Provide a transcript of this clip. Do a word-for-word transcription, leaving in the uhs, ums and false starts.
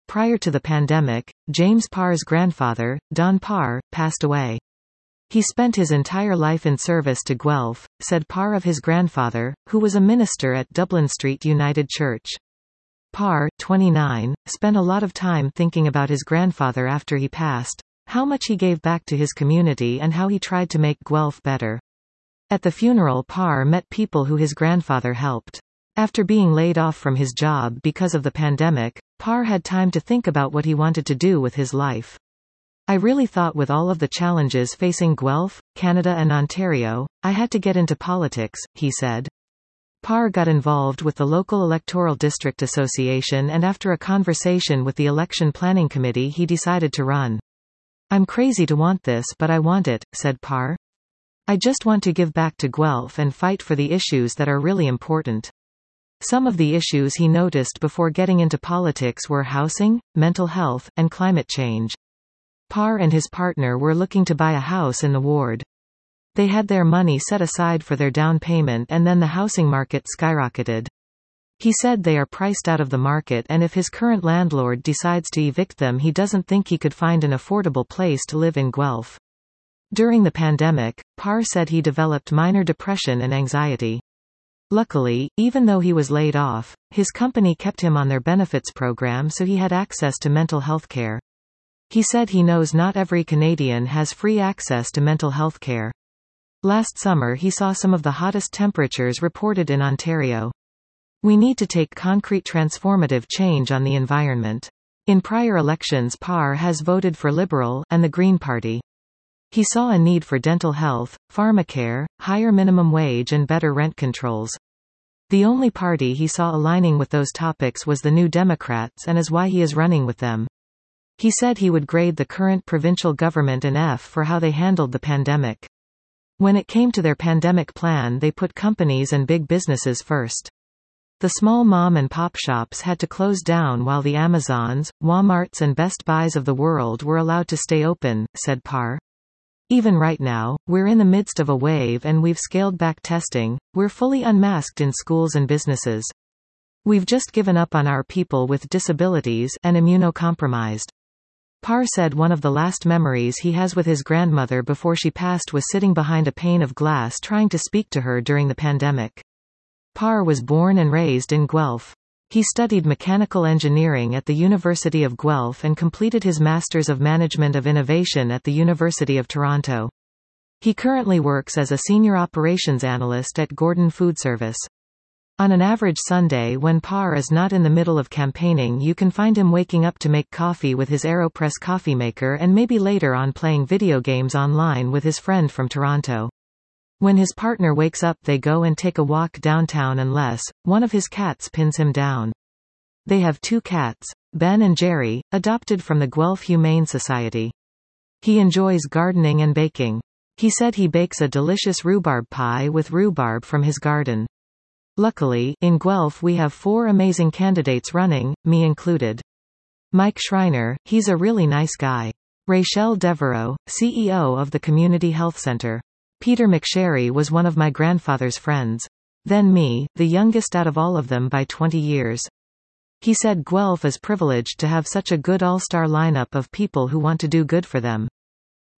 Prior to the pandemic, James Parr's grandfather, Don Parr, passed away. He spent his entire life in service to Guelph, said Parr of his grandfather, who was a minister at Dublin Street United Church. Parr, twenty-nine, spent a lot of time thinking about his grandfather after he passed, how much he gave back to his community and how he tried to make Guelph better. At the funeral, Parr met people who his grandfather helped. After being laid off from his job because of the pandemic, Parr had time to think about what he wanted to do with his life. I really thought with all of the challenges facing Guelph, Canada and Ontario, I had to get into politics, he said. Parr got involved with the local electoral district association, and after a conversation with the election planning committee he decided to run. I'm crazy to want this, but I want it, said Parr. I just want to give back to Guelph and fight for the issues that are really important. Some of the issues he noticed before getting into politics were housing, mental health, and climate change. Parr and his partner were looking to buy a house in the ward. They had their money set aside for their down payment, and then the housing market skyrocketed. He said they are priced out of the market, and if his current landlord decides to evict them, he doesn't think he could find an affordable place to live in Guelph. During the pandemic, Parr said he developed minor depression and anxiety. Luckily, even though he was laid off, his company kept him on their benefits program, so he had access to mental health care. He said he knows not every Canadian has free access to mental health care. Last summer he saw some of the hottest temperatures reported in Ontario. We need to take concrete transformative change on the environment. In prior elections, Parr has voted for Liberal and the Green Party. He saw a need for dental health, pharmacare, higher minimum wage and better rent controls. The only party he saw aligning with those topics was the New Democrats, and is why he is running with them. He said he would grade the current provincial government an F for how they handled the pandemic. When it came to their pandemic plan, they put companies and big businesses first. The small mom and pop shops had to close down while the Amazons, Walmarts and Best Buys of the world were allowed to stay open, said Parr. Even right now, we're in the midst of a wave and we've scaled back testing, we're fully unmasked in schools and businesses. We've just given up on our people with disabilities and immunocompromised. Parr said one of the last memories he has with his grandmother before she passed was sitting behind a pane of glass trying to speak to her during the pandemic. Parr was born and raised in Guelph. He studied mechanical engineering at the University of Guelph and completed his Masters of Management of Innovation at the University of Toronto. He currently works as a senior operations analyst at Gordon Food Service. On an average Sunday when Parr is not in the middle of campaigning, you can find him waking up to make coffee with his AeroPress coffee maker and maybe later on playing video games online with his friend from Toronto. When his partner wakes up, they go and take a walk downtown unless one of his cats pins him down. They have two cats, Ben and Jerry, adopted from the Guelph Humane Society. He enjoys gardening and baking. He said he bakes a delicious rhubarb pie with rhubarb from his garden. Luckily, in Guelph we have four amazing candidates running, me included. Mike Schreiner, he's a really nice guy. Rachel Devereaux, C E O of the Community Health Center. Peter McSherry was one of my grandfather's friends. Then me, the youngest out of all of them by twenty years. He said Guelph is privileged to have such a good all-star lineup of people who want to do good for them.